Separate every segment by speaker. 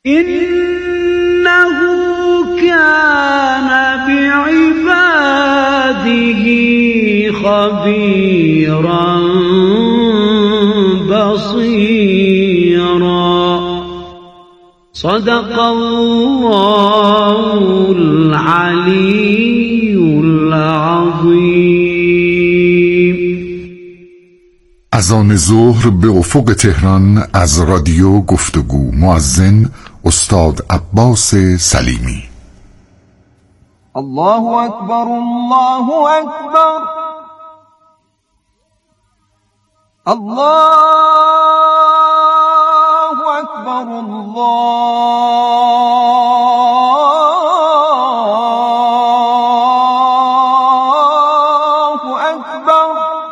Speaker 1: إنه كان بعباده خبيرا بصيرا. صدق الله العلي العظيم.
Speaker 2: اذان ظهر به افق تهران از رادیو گفتگو. مؤذن استاد عباس سلیمی.
Speaker 3: الله اکبر الله اکبر الله اکبر الله اکبر.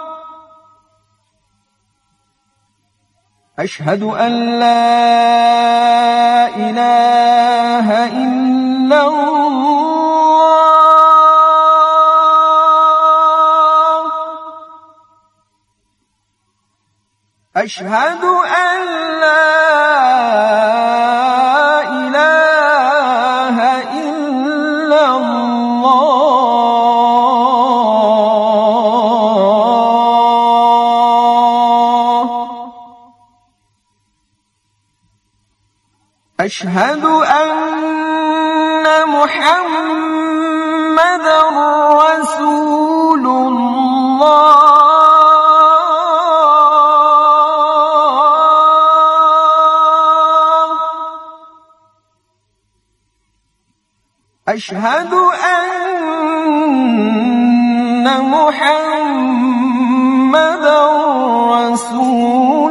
Speaker 3: اشهد ان لا اله الا الله. اشهد ان لا اله الا الله. اشهد ان محمدا رسول الله. أشهد أن محمدا رسول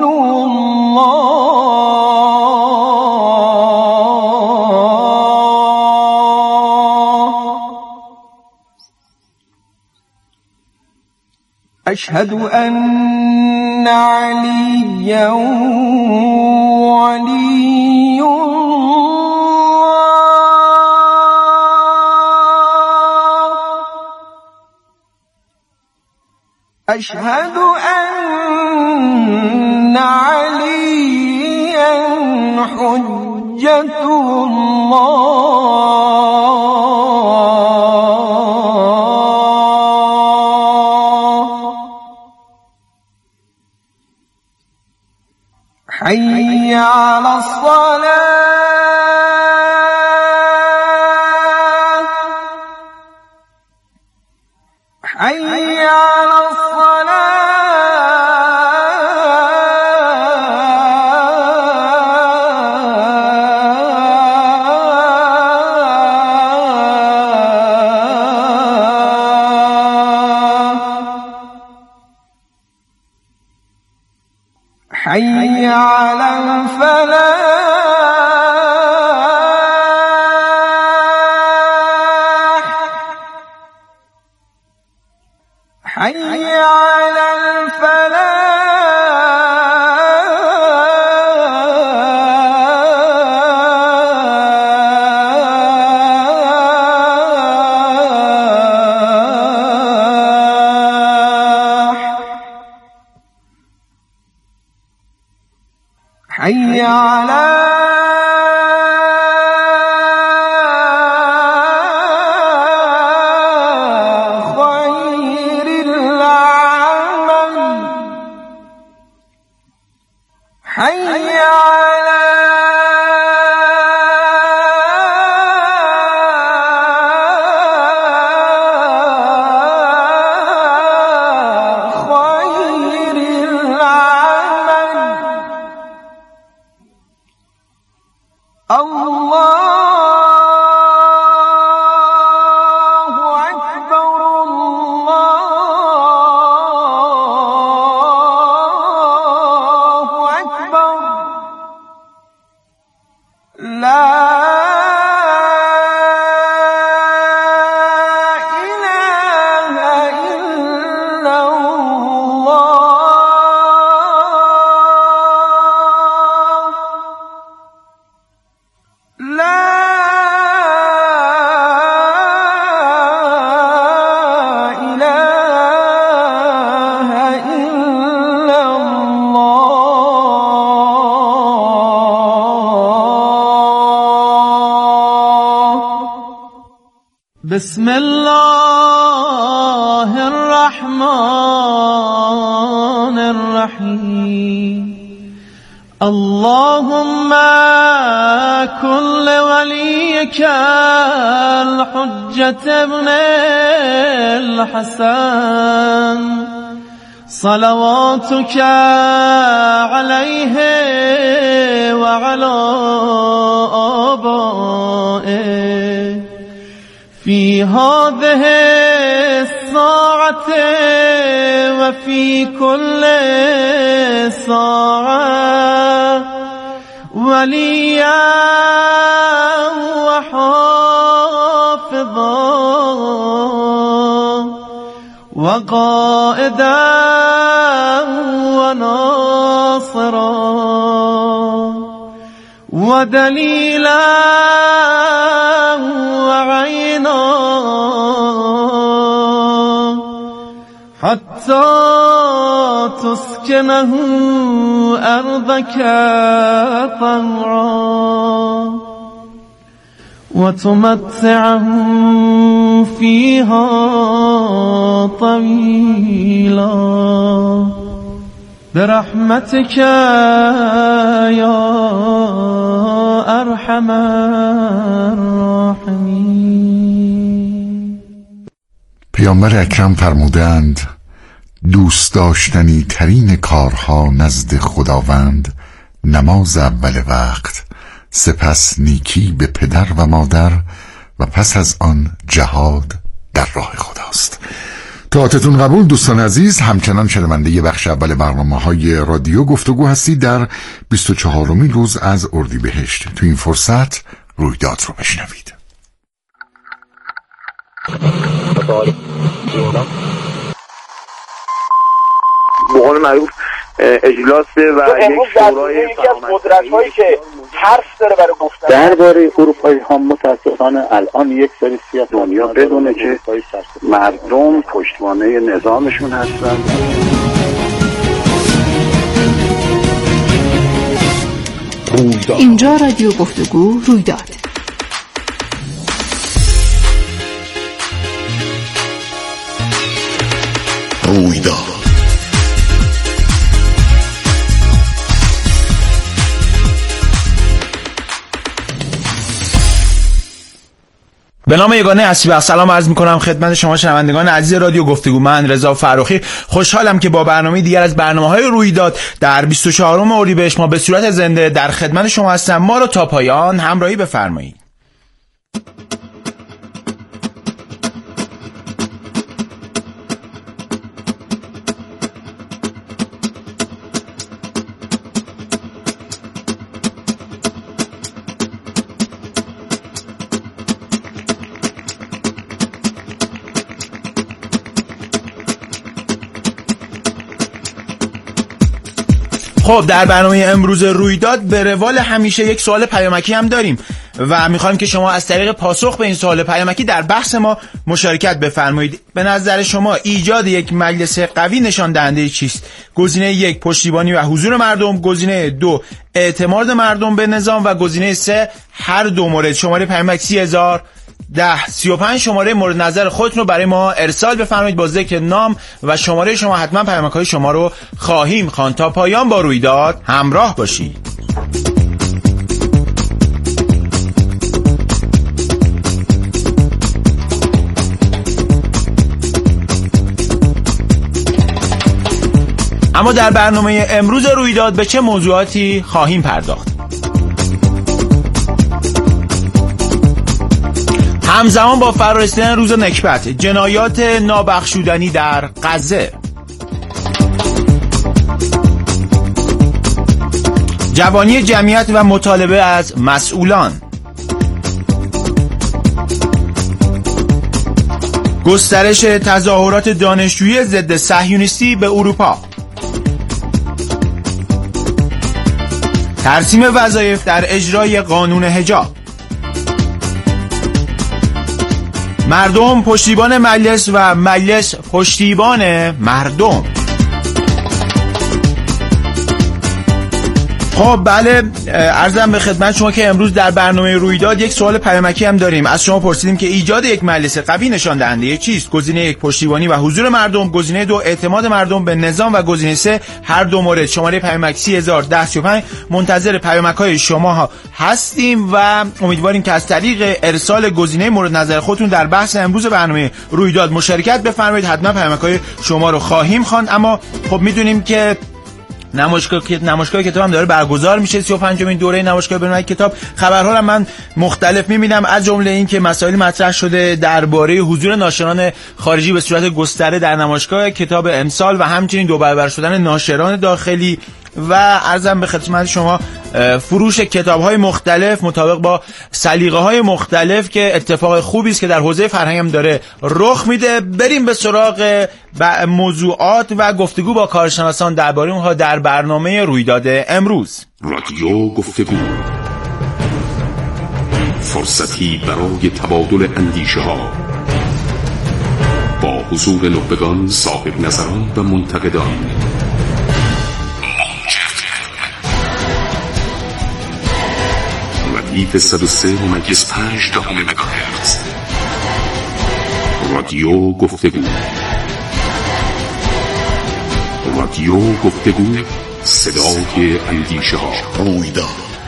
Speaker 3: الله. أشهد أن عليا ولي أشهد أن عليا حجة الله. حي على الصلاة. حي على حي على الفلاح. حي على حي على خير العمل. حي على خير العمل.
Speaker 1: بسم الله الرحمن الرحیم اللهم كن لوليك الحجة ابن الحسن صلواتك عليه وعلى آبائه في هذه الساعة وفي كل ساعة وليا وحافظا وقائدا وناصرا ودليلا وعينا حتى تسكنه أرضك طوعا وتمتعه فيها طويلا برحمتك يا أرحم الراحمين.
Speaker 2: پیامبر اکرم فرمودند دوست داشتنی ترین کارها نزد خداوند نماز اول وقت، سپس نیکی به پدر و مادر و پس از آن جهاد در راه خداست. طاعتتون قبول دوستان عزیز. همچنان شنونده ی بخش اول برنامه‌های رادیو گفتگو هستید در 24مین روز از اردیبهشت. تو این فرصت رویداد رو بشنوید.
Speaker 4: به قول معروف اجلاسه و یک شورای یکی از قدرت‌هایی که حرف داره برای گفتن درباره اروپایی ها متاسفانه الان یک سری سیاست دنیا بدونه که مردم پشتوانه نظامشون هستن.
Speaker 5: اینجا رادیو گفتگو رویداد.
Speaker 2: رویداد
Speaker 6: به نام یگانه اسیبخ سلام عرض میکنم خدمت شما شنوندگان عزیز رادیو گفتگو. من رضا فرخی خوشحالم که با برنامه دیگر از برنامه‌های رویداد در 24 اردیبهشت ما به صورت زنده در خدمت شما هستم. ما رو تا پایان همراهی بفرمایید. خب در برنامه امروز رویداد به روال همیشه یک سوال پیامکی هم داریم و میخوایم که شما از طریق پاسخ به این سوال پیامکی در بحث ما مشارکت بفرمایید. به نظر شما ایجاد یک مجلس قوی نشان دهنده چیست؟ گزینه 1 پشتیبانی و حضور مردم، گزینه 2 اعتماد مردم به نظام و گزینه 3 هر دو مورد. شماره پیامک 301035 شماره مورد نظر خودتون رو برای ما ارسال بفرمایید با ذکر نام و شماره شما. حتما پیامک‌های شما رو خواهیم خواند. تا پایان با رویداد همراه باشید. اما در برنامه امروز رویداد به چه موضوعاتی خواهیم پرداخت؟ همزمان با فرارسیدن روز نکبت، جنایات نابخشودنی در غزه، جوانی جمعیت و مطالبه از مسئولان، گسترش تظاهرات دانشجویی ضد صهیونیستی به اروپا، ترسیم وظایف در اجرای قانون حجاب، مردم پشتیبان مجلس و مجلس پشتیبان مردم. خب بله، عرضم به خدمت شما که امروز در برنامه رویداد یک سوال پیامکی هم داریم. از شما پرسیدیم که ایجاد یک مجلس قوی نشان دهنده چیست؟ گزینه 1 پشتیبانی و حضور مردم، گزینه 2 اعتماد مردم به نظام و گزینه 3 هر دو مورد. شماره پیامک 301035. منتظر پیامک‌های شما هستیم و امیدواریم که از طریق ارسال گزینه مورد نظر خودتون در بحث امروز برنامه رویداد مشارکت بفرمایید. حتما پیامک‌های شما رو خواهیم خواند. اما خب میدونیم که نمایشگاه کتاب هم داره برگزار میشه، 35مین دوره نمایشگاه بین‌المللی کتاب. خبرها رو من مختلف میبینم، از جمله این که مسائل مطرح شده درباره حضور ناشران خارجی به صورت گسترده در نمایشگاه کتاب امسال و همچنین 2 برابر شدن ناشران داخلی و عرضم به خدمت شما فروش کتاب‌های مختلف مطابق با سلیقه‌های مختلف که اتفاق خوبی است که در حوزه فرهنگ هم داره رخ میده. بریم به سراغ موضوعات و گفتگو با کارشناسان درباره اونها در برنامه رویداد امروز.
Speaker 7: رادیو گفتگو، فرصتی برای تبادل اندیشه‌ها با حضور نخبگان، صاحب نظران و منتقدان. ردیف 103.5 مگاهرتز. رادیو گفتگو. رادیو گفتگو، صدای اندیشه ها. رویداد.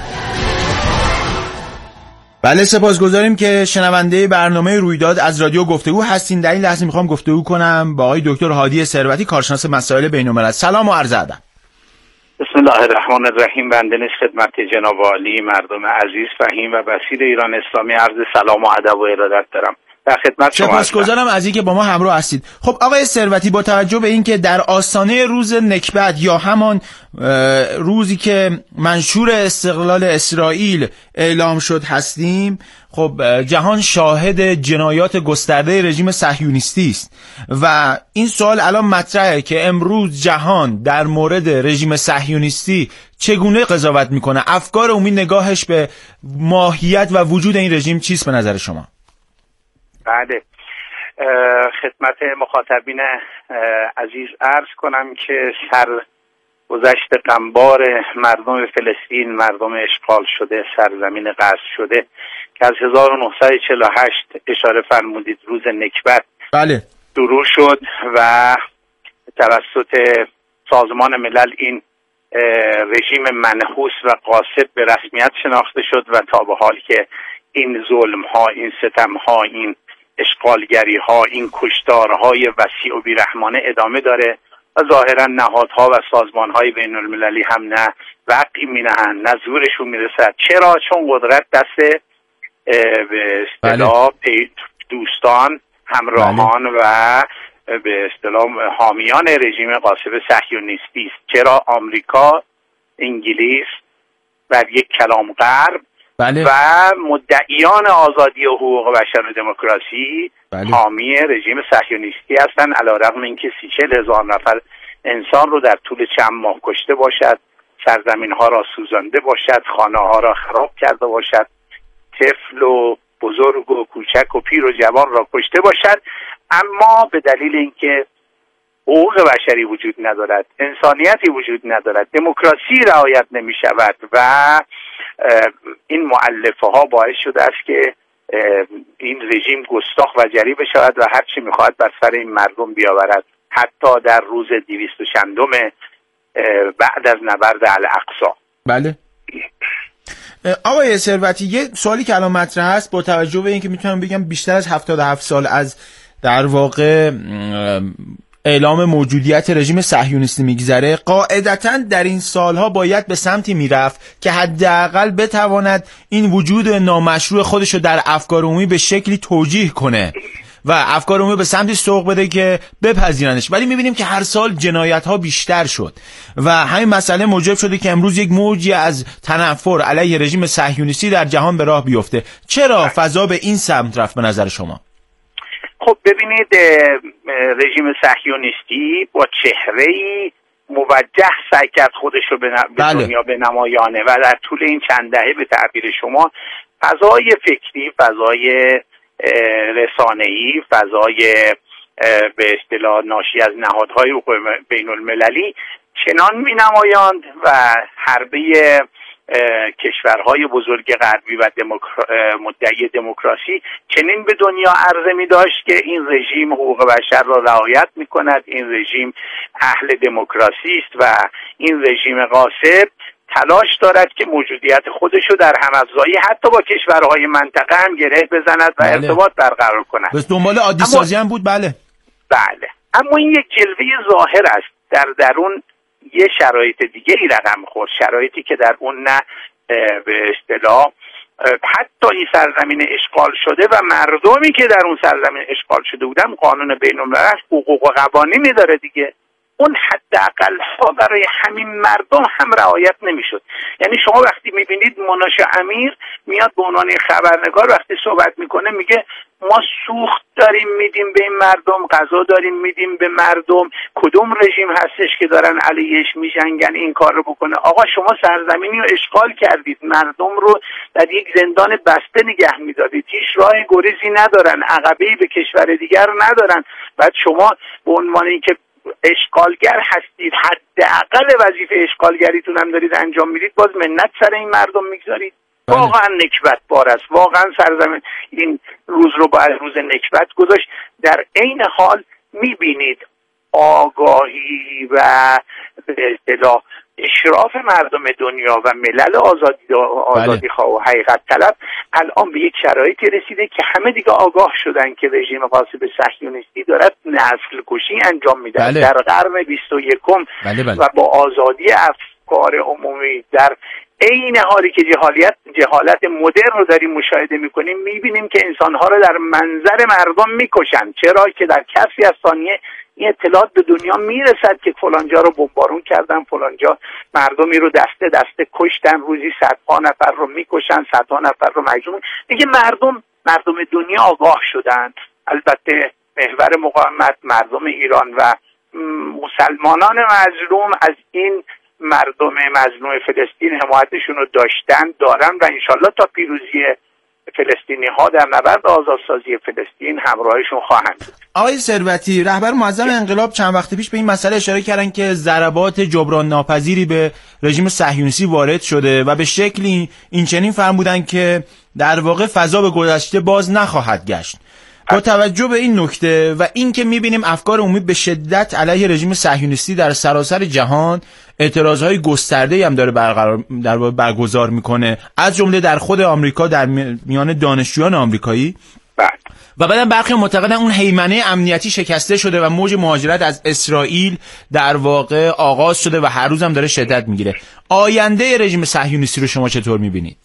Speaker 6: بله، سپاسگزاریم که شنونده برنامه رویداد از رادیو گفتگو هستین. در این لحظه میخوام گفتگو کنم با آقای دکتر هادی ثروتی، کارشناس مسائل بین‌الملل. سلام و عرض ادب.
Speaker 4: بسم الله الرحمن الرحیم. بنده نیز خدمت جناب عالی، مردم عزیز، فهیم و بصیر ایران اسلامی عرض سلام و ادب و ارادت دارم. در خدمت شما هستم.
Speaker 6: سپاسگزارم از اینکه با ما همراه هستید. خب آقای ثروتی، با توجه به اینکه در آستانه روز نکبت یا همان روزی که منشور استقلال اسرائیل اعلام شد هستیم، خب جهان شاهد جنایات گسترده رژیم صهیونیستی است و این سوال الان مطرحه که امروز جهان در مورد رژیم صهیونیستی چگونه قضاوت میکنه؟ افکار عمومی نگاهش به ماهیت و وجود این رژیم چیست به نظر شما؟
Speaker 4: بله، خدمت مخاطبین عزیز عرض کنم که سرگذشت غمبار مردم فلسطین، مردم اشغال شده، سرزمین غصب شده که از 1948 اشاره فرمودید روز نکبت
Speaker 6: بله
Speaker 4: شروع شد و توسط سازمان ملل این رژیم منحوس و غاصب به رسمیت شناخته شد و تا به حال که این ظلم ها، این ستم ها، این اشغالگری ها، این کشتارهای وسیع و بیرحمانه ادامه داره و ظاهرا نهادها و سازمان های بین المللی هم نه وقعی می نهند، نه زورشون می رسد. چرا؟ چون قدرت دست به اصطلاح دوستان، همراهان و به اصطلاح حامیان رژیم غاصب صهیونیستی است. چرا؟ آمریکا، انگلیس و یک کلام غرب و مدعیان آزادی و حقوق بشر و دموکراسی حامی رژیم صهیونیستی هستند، علیرغم اینکه 30-40 هزار نفر انسان رو در طول چند ماه کشته باشد، سرزمین ها را سوزانده باشد، خانه ها را خراب کرده باشد، طفل و بزرگ و کوچک و پیر و جوان را کشته باشد، اما به دلیل اینکه حقوق بشری وجود ندارد، انسانیتی وجود ندارد، دموکراسی رعایت نمی شود و این مؤلفه ها باعث شده است که این رژیم گستاخ و جری بشود و هر چی میخواهد بر سر این مردم بیاورد. حتی در روز 200 شندم بعد از نبرد الاقصی.
Speaker 6: بله آقای ثروتی، یه سوالی که الان مطرح است با توجه به اینکه میتونم بگم بیشتر از 77 سال از در واقع اعلام موجودیت رژیم صهیونیستی میگذره، قاعدتاً در این سالها باید به سمتی میرفت که حداقل بتواند این وجود نامشروع خودش رو در افکار عمومی به شکلی توجیه کنه و افکار عمومی به سمتی سوق بده که بپذیرنش. ولی میبینیم که هر سال جنایت‌ها بیشتر شد و همین مسئله موجب شده که امروز یک موجی از تنفر علیه رژیم صهیونیستی در جهان به راه بیفته. چرا فضا به این سمت رفت به نظر شما؟
Speaker 4: خب ببینید، رژیم صهیونیستی با چهره‌ای موجه سعی کرد خودش رو به دنیا بنمایانه و در طول این چند دهه به تعبیر شما فضای فکری، فضای رسانه‌ای، فضای به اصطلاح ناشی از نهادهای حقوق بین المللی چنان می‌نمایاند و حربه کشورهای بزرگ غربی و مدعی دموکراسی چنین به دنیا عرضه می داشت که این رژیم حقوق بشر را رعایت می کند، این رژیم اهل دموکراسی است و این رژیم غاصب تلاش دارد که موجودیت خودش رو در هم‌افزایی حتی با کشورهای منطقه هم گره بزند و ارتباط برقرار کند.
Speaker 6: بس دنبال عادی سازی هم بود. بله
Speaker 4: اما این یک جلوه ظاهر است، در درون یه شرایط دیگه ای رقم خورد، شرایطی که در اون نه به اصطلاح حتی این سرزمین اشغال شده و مردمی که در اون سرزمین اشغال شده بودن قانون بین‌الملل حقوق و قوانینی داره دیگه، اون حداقل ها برای همین مردم هم رعایت نمیشد. یعنی شما وقتی میبینید مناش امیر میاد به عنوان خبرنگار وقتی صحبت میکنه میگه ما سوخت داریم میدیم به این مردم، غذا داریم میدیم به مردم، کدوم رژیم هستش که دارن علیهش میجنگن این کار رو بکنه؟ آقا شما سرزمینی رو اشغال کردید، مردم رو در یک زندان بسته نگه میدادید، هیچ راه گریزی ندارن، عقبه‌ای به کشور دیگر ندارن، بعد شما به عنوان اینکه اشغالگر هستید حداقل وظیفه اشغالگریتون هم دارید انجام میدید، باز منت سر این مردم میگذارید. واقعا نکبت بار است، واقعا سرزمین این روز رو باید روز نکبت گذاشت. در عین حال میبینید آگاهی و به اصطلاح اشراف مردم دنیا و ملل آزادی خواه و حقیقت طلب الان به یک شرایطی رسیده که همه دیگه آگاه شدن که رژیم غاصب صهیونیستی دارد نسل کشی انجام میده در قرن 21 و با آزادی افکار عمومی در عین حالی که جهالت مدرن رو داریم مشاهده میکنیم، میبینیم که انسانها رو در منظر مردم میکشن. چرا که در کسری از ثانیه این اطلاعات به دنیا میرسد که فلانجا رو بمبارون کردن، فلانجا مردمی رو دسته دسته کشتن، روزی صدها نفر رو میکشن، صدها نفر رو مجنون. دیگه مردم دنیا آگاه شدن. البته محور مقاومت مردم ایران و مسلمانان مظلوم از این مردم مظلوم فلسطین حمایتشون رو دارن و انشالله تا پیروزی فلسطینی ها در نبرد آزادسازی فلسطین همراهشون خواهند بود.
Speaker 6: آقای ثروتی، رهبر معظم انقلاب چند وقت پیش به این مسئله اشاره کردن که ضربات جبران ناپذیری به رژیم صهیونیستی وارد شده و به شکلی این چنین فرمودن که در واقع فضا به گذشته باز نخواهد گشت. با توجه به این نکته و این که می‌بینیم افکار عمومی به شدت علیه رژیم صهیونیستی در سراسر جهان اعتراضهای گسترده‌ای هم داره برگزار میکنه، از جمله در خود آمریکا در میان دانشجویان آمریکایی و بعدم برخی معتقدن اون هیمنه امنیتی شکسته شده و موج مهاجرت از اسرائیل در واقع آغاز شده و هر روز هم داره شدت میگیره. آینده رژیم صهیونیستی رو شما چطور می‌بینید؟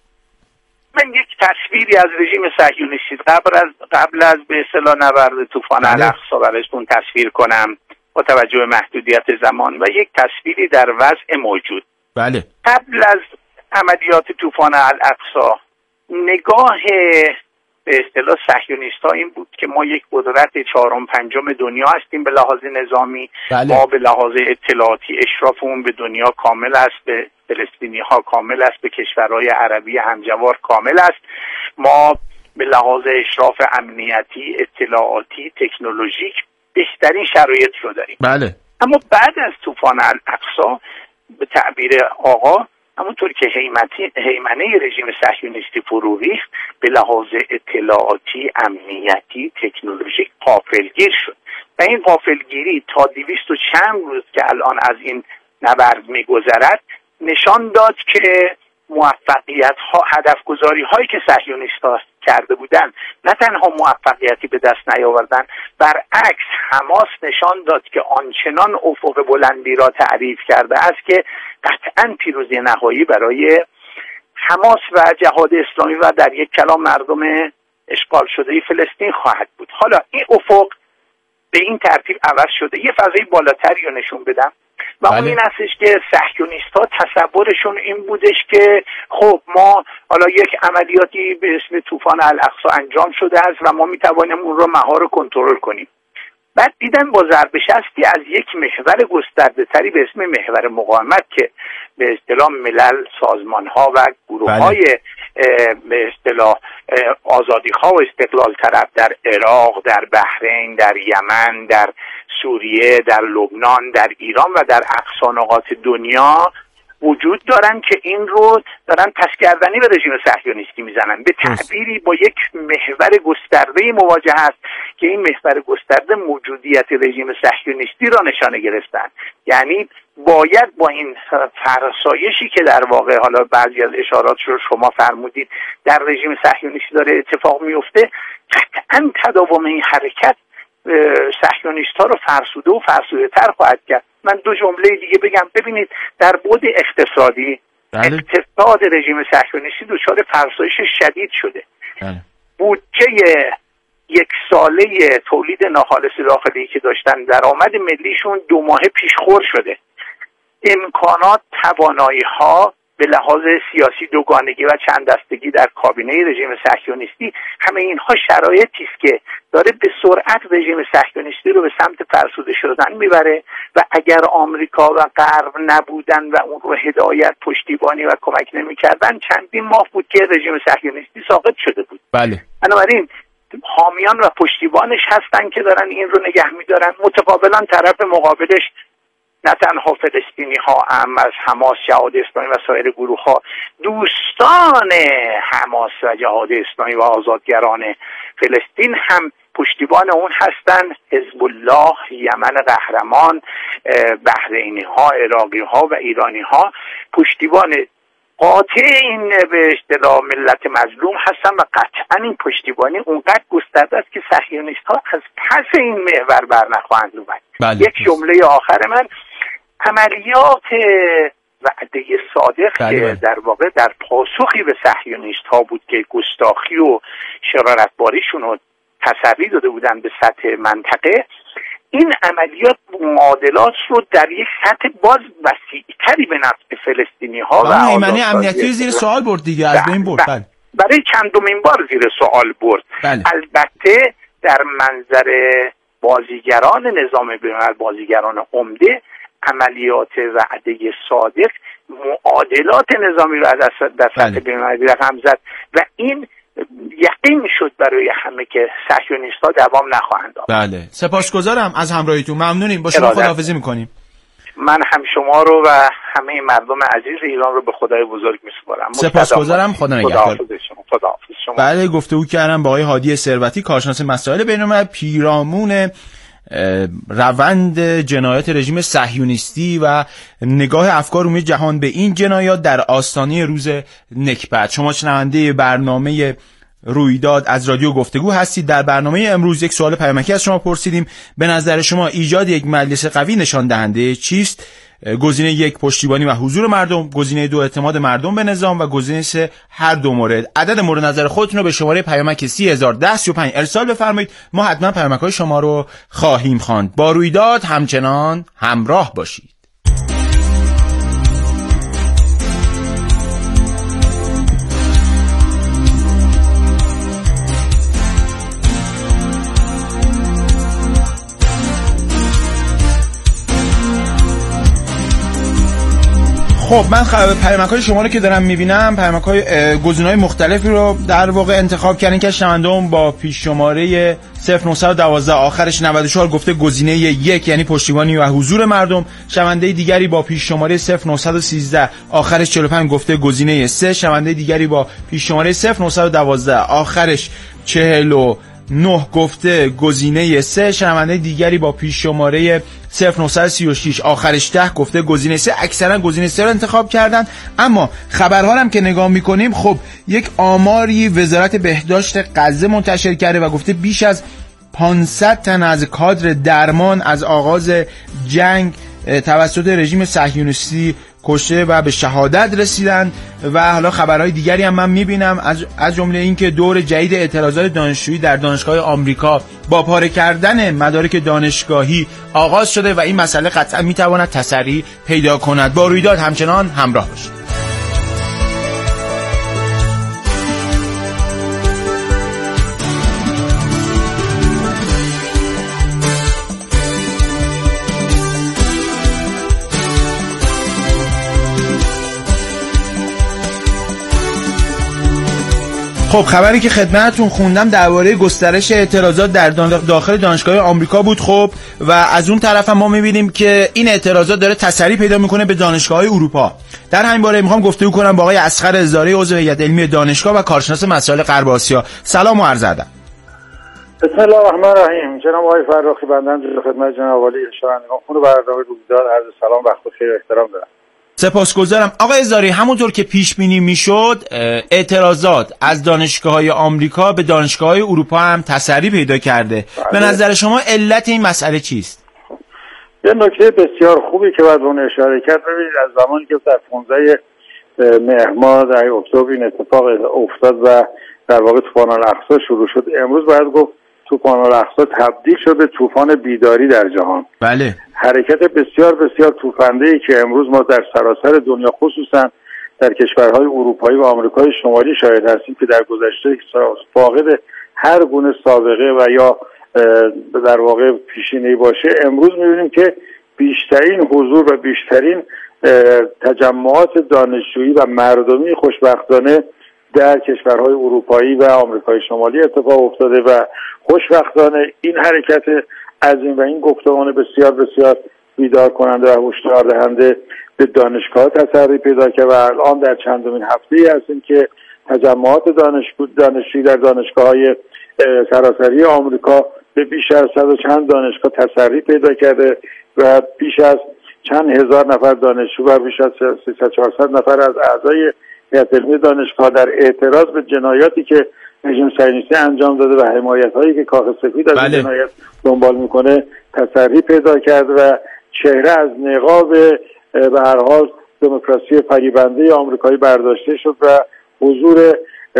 Speaker 4: من یک تصویری از رژیم صهیونیستی قبل از به اصطلاح نبرد طوفان الاقصی براتون تصویر کنم با توجه به محدودیت زمان و یک تصویری در وضع موجود.
Speaker 6: بله.
Speaker 4: قبل از عملیات طوفان الاقصی نگاه به اصطلاح صهیونیست‌ها این بود که ما یک قدرت چهارم پنجم دنیا هستیم به لحاظ نظامی. بله. ما به لحاظ اطلاعاتی اشرافمون به دنیا کامل است، به فلسطینی‌ها کامل است، به کشورهای عربی همجوار کامل است. ما به لحاظ اشراف امنیتی، اطلاعاتی، تکنولوژیک بهترین شرایط رو داریم.
Speaker 6: بله.
Speaker 4: اما بعد از طوفان الاقصی به تعبیر آقا همونطور که هیمنه رژیم صهیونیستی فرو ریخت، به لحاظ اطلاعاتی، امنیتی، تکنولوژیک غافلگیر شد و این غافلگیری تا 200 و چند روز که الان از این نبرد می‌گذرد نشان داد که موفقیت ها، هدف گذاری هایی که صهیونیست‌ها کرده بودند نه تنها موفقیتی به دست نیاوردن، برعکس حماس نشان داد که آنچنان افق بلندی را تعریف کرده است که قطعاً پیروزی نهایی برای حماس و جهاد اسلامی و در یک کلام مردم اشغال شده فلسطین خواهد بود. حالا این افق به این ترتیب عوض شده، یه فضای بالاتری رو نشون بدم و اون این هستش که صهیونیست‌ها تصورشون این بودش که خب ما حالا یک عملیاتی به اسم طوفان الاقصی انجام شده است و ما میتوانیم اون رو مهار کنترل کنیم. بعد دیدن با ضرب شستی از یک محور گسترده‌تری به اسم محور مقاومت که به اصطلاح ملل، سازمان‌ها و گروه‌های به اصطلاح آزادی‌خواه و استقلال طلب در عراق، در بحرین، در یمن، در سوریه، در لبنان، در ایران و در اقصا نقاط دنیا وجود دارن که این رو دارن پسگردنی به رژیم صهیونیستی میزنن. به تعبیری با یک محور گسترده مواجه است که این محور گسترده موجودیت رژیم صهیونیستی را نشانه گرفتن. یعنی باید با این فرسایشی که در واقع حالا بعضی از اشارات رو شما فرمودید در رژیم صهیونیستی داره اتفاق میفته، قطعاً تداوم این حرکت صهیونیست ها رو فرسوده و فرسوده تر خواهد کرد. من دو جمله دیگه بگم. ببینید در بعد اقتصادی اقتصاد رژیم صهیونیستی دچار فرسایش شدید شده. بودجه یک ساله تولید ناخالص داخلی که داشتن درآمد ملیشون 2 ماه پیش خور شده. امکانات، توانایی ها به لحاظ سیاسی دوگانگی و چند دستگی در کابینه رژیم صهیونیستی، همه اینها شرایطی است که داره به سرعت رژیم صهیونیستی رو به سمت فرسوده شدن میبره و اگر آمریکا و غرب نبودن و اون رو هدایت، پشتیبانی و کمک نمیکردن چندین ماه بود که رژیم صهیونیستی ساقط شده بود.
Speaker 6: بله.
Speaker 4: بنابراین حامیان و پشتیبانش هستن که دارن این رو نگه میدارن. متقابلا طرف مقابلش نه تنها فلسطینی ها هم از حماس، جهاد اسلامی و سایر گروه ها، دوستان حماس و جهاد اسلامی و آزادگران فلسطین هم پشتیبان اون هستن. حزب الله، یمن قهرمان، بحرینی ها، عراقی ها و ایرانی ها پشتیبان قاطع این به اصطلاح ملت مظلوم هستن و قطعا این پشتیبانی اونقدر گسترده است که صهیونیست ها از پس این محور بر نخواهند اومد. یک جمله آخر من، عملیات وعده صادق که در واقع در پاسخی به صهیونیست ها بود که گستاخی و شرارتباریشون رو تسری داده بودن به سطح منطقه، این عملیات معادلات رو در یک سطح باز وسیع‌تری به نفع فلسطینی ها و
Speaker 6: ایمنی امنیتی زیر سوال برد دیگه، از بین برد.
Speaker 4: برای چندمین بار زیر سوال برد. البته در منظر بازیگران نظام بین‌الملل، بازیگران عمده، عملیات وعده صادق معادلات نظامی رو در سطح بین‌المللی رقم زد و این یقین شد برای همه که صهیونیست‌ها دوام نخواهند آورد.
Speaker 6: بله، سپاسگزارم از همراهیتون. ممنونیم. با شما خداحافظی می‌کنیم.
Speaker 4: من هم شما رو و همه مردم عزیز ایران رو به خدای بزرگ می‌سپارم.
Speaker 6: سپاسگزارم. خدا نگهدار.
Speaker 4: خداحافظ شما.
Speaker 6: بله، گفتگو کردم با آقای هادی ثروتی، کارشناس مسائل بین‌الملل، پیرامون روند جنایات رژیم صهیونیستی و نگاه افکار عمومی جهان به این جنایات در آستانه روز نکبت. شما شنونده برنامه رویداد از رادیو گفتگو هستید. در برنامه امروز یک سوال پیامکی از شما پرسیدیم: به نظر شما ایجاد یک مجلس قوی نشان دهنده چیست؟ گزینه 1 پشتیبانی و حضور مردم، گزینه 2 اعتماد مردم به نظام و گزینه 3 هر دو مورد. عدد مورد نظر خودتون رو به شماره پیامک 301035 ارسال بفرمایید. ما حتما پیامک‌های شما رو خواهیم خواند. با رویداد همچنان همراه باشید. خب من پیامک‌های شما رو که دارم می‌بینم، پیامک‌های گزینه‌های مختلفی رو در واقع انتخاب کردین که شنونده‌ام با پیش شماره 0912 آخرش 94 گفته گزینه 1 یعنی پشتیبانی و حضور مردم. شنونده دیگری با پیش شماره 0913 آخرش 45 گفته گزینه 3. شنونده دیگری با پیش شماره 0912 آخرش 49 گفته گزینه 3. شنونده دیگری با پیش شماره 0936 آخرش 10 گفته گزینه 3. اکثرا گزینه 3 رو انتخاب کردن. اما خبرها هم که نگاه میکنیم، خب یک آماری وزارت بهداشت غزه منتشر کرده و گفته بیش از 500 تن از کادر درمان از آغاز جنگ توسط رژیم صهیونیستی کشته و به شهادت رسیدن. و حالا خبرهای دیگری هم من میبینم، از جمله این که دور جدید اعتراضات دانشجویی در دانشگاه آمریکا با پاره کردن مدارک دانشگاهی آغاز شده و این مسئله قطعا میتواند تسری پیدا کند. با رویداد همچنان همراه باشید. خب خبری که خدمتتون خوندم درباره گسترش اعتراضات در داخل دانشگاه آمریکا بود. خب و از اون طرف هم ما می‌بینیم که این اعتراضات داره تسری پیدا میکنه به دانشگاه‌های اروپا. در همین باره میخوام گفتگو کنم با آقای اصغر الزاری، عضو هیئت علمی دانشگاه و کارشناس مسائل غرب آسیا. سلام و عرض ادب.
Speaker 8: بسم الله الرحمن الرحیم. جناب آقای فرخی، بنده در خدمت جناب عالی شنوندگان خون برنامه روزدار عرض سلام و وقت بخیر و احترام دارم.
Speaker 6: سپاسگزارم. آقای الزاری، همونطور که پیش بینی میشد اعتراضات از دانشگاه‌های آمریکا به دانشگاه‌های اروپا هم تسری پیدا کرده. به نظر شما علت این مسئله چیست؟
Speaker 8: یه نکته بسیار خوبی که باید اون اشاره کرد، ببینید از زمانی که در 15 مهر ماه در اکتبر این اتفاق افتاد و در واقع طوفان الاقصی شروع شد، امروز باید گفت طوفان الاقصی تبدیل شد به طوفان بیداری در جهان.
Speaker 6: بله.
Speaker 8: حرکت بسیار بسیار توفنده‌ای که امروز ما در سراسر دنیا خصوصا در کشورهای اروپایی و آمریکای شمالی شاهد هستیم که در گذشته فاقد هر گونه سابقه و یا در واقع پیشینه‌ای باشه، امروز می‌بینیم که بیشترین حضور و بیشترین تجمعات دانشجویی و مردمی خوشبختانه در کشورهای اروپایی و آمریکای شمالی اتفاق افتاده و خوشبختانه این حرکت عظیم و این گفتمان بسیار بسیار بیدار کننده و هشدار دهنده به دانشگاه تسری پیدا کرد و الان در چندمین هفته‌ای هستیم که تجمعات دانشجویی در دانشگاه‌های سراسری آمریکا به بیش از 100 و چند دانشگاه تسری پیدا کرده و بیش از چند هزار نفر دانشجو و بیش از 300-400 نفر از اعضای هیئت علمی دانشگاه در اعتراض به جنایاتی که رژیم صهیونیستی انجام داده و حمایت‌هایی که کاخ سفید از این جنایت دنبال میکنه تسری پیدا کرد و چهره از نقاب به هر حال دموکراسی فریبنده آمریکایی برداشته شد و حضور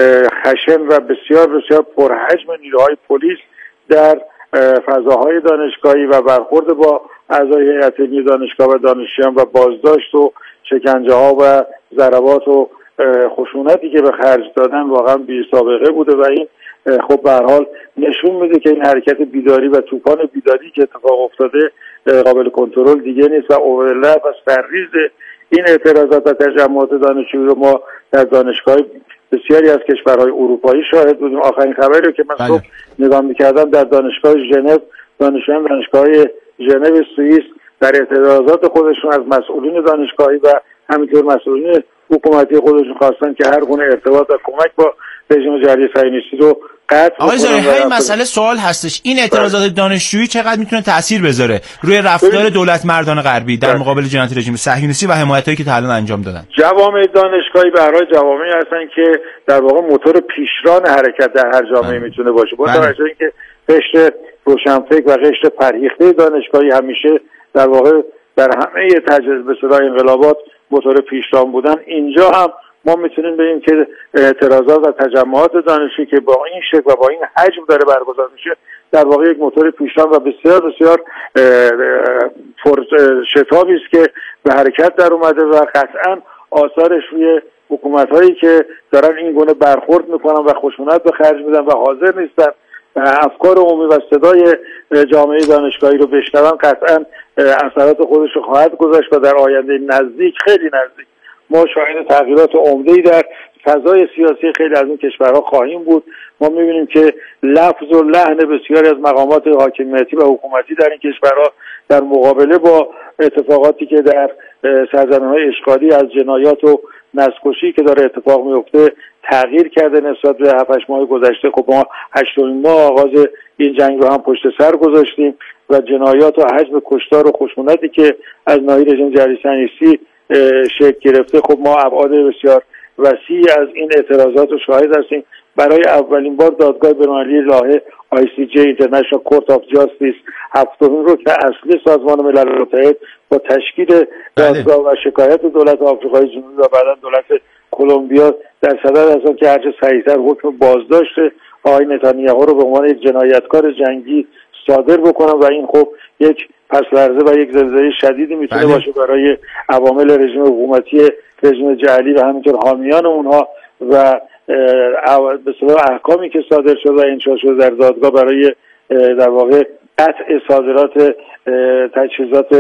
Speaker 8: خشن و بسیار بسیار پرحجم نیروهای پلیس در فضاهای دانشگاهی و برخورد با اعضای هیئت علمی دانشگاه و دانشجویان و بازداشت و شکنجه‌ها و ضربات و خشونتی که به خرج دادن واقعا بی سابقه بوده و این خب به هر حال نشون میده که این حرکت بیداری و طوفان بیداری که اتفاق افتاده قابل کنترل دیگه نیست و اولویت و سرریز این اعتراضات و تجمعات دانشجویی رو ما در دانشگاه بسیاری از کشورهای اروپایی شاهد بودیم. آخرین خبری رو که من صبح نگاه می‌کردم در دانشگاه ژنو، دانشجویان دانشگاه ژنو سوئیس در اعتراضات خودشون از مسئولین دانشگاهی و همینطور مسئولین حکومتی خودشون خواستن که هر گونه ارتباط و کمک با رژیم جمهوری صهیونیستی رو قطع بکنن.
Speaker 6: آقای همین مسئله سوال هستش، این اعتراضات دانشجویی چقدر میتونه تاثیر بذاره روی رفتار دولت مردان غربی در مقابل جنایات رژیم صهیونیستی و حمایتایی که تا الان انجام دادن؟
Speaker 8: جوامع دانشگاهی به هر حال جوامعی هستن که در واقع موتور پیشران حرکت در هر جامعه میتونه باشه. با توجه اینکه قشر روشنفکر و قشر فرهیخته دانشگاهی همیشه در واقع در همه تجربه صدای انقلابات موتور پیشران بودن، اینجا هم ما میتونیم بگیم که اعتراضات و تجمعات دانشجویی که با این شکل و با این حجم داره برگزار میشه در واقع یک موتور پیشران و بسیار بسیار شتابی است که به حرکت در اومده و قطعا آثارش روی حکومت‌هایی که دارن این گونه برخورد میکنن و خشونت به خرج میدن و حاضر نیستن افکار عمومی و صدای جامعه دانشگاهی رو بشنون، قطعا اثرات خودش رو خواهد گذاشت و در آینده نزدیک، خیلی نزدیک، ما شاهد تغییرات عمده‌ای در فضای سیاسی خیلی از این کشورها خواهیم بود. ما می‌بینیم که لفظ و لحن بسیاری از مقامات حاکمیتی و حکومتی در این کشورها در مقابله با اتفاقاتی که در سرزمین‌های اشغالی از جنایات و نسل‌کشی که داره اتفاق میفته تغییر کرده نسبت به 7-8 ماه گذشته. خب ما 8مین ماه آغاز این جنگ رو هم پشت سر گذاشتیم و جنایات و حجم کشتار و خشونتی که از ناحیه رژیم جمهوری صهیونیستی شکل گرفته، خب ما ابعاد بسیار وسیعی از این اعتراضات رو شاهد هستیم. برای اولین بار دادگاه بین‌المللی لاهه ICJ International Court of Justice 7مین رکن اصلی سازمان ملل متحد با تشکیل دادگاه و شکایت دولت آفریقای جنوبی و بعدا دولت کلمبیا در صدد هستند که هرچه سریعتر حکم بازداشت آقای نتانیاهو رو به عنوان یک جنایتکار جنگی صادر بکنن و این خب یک پس‌لرزه و یک زلزله شدیدی میتونه باشه برای عوامل رژیم حکومتی رژیم جعلی و همینطور حامیان اونها و به اصطلاح احکامی که صادر شده و انشاء شده در دادگاه برای در واقع قطع صادرات تجهیزات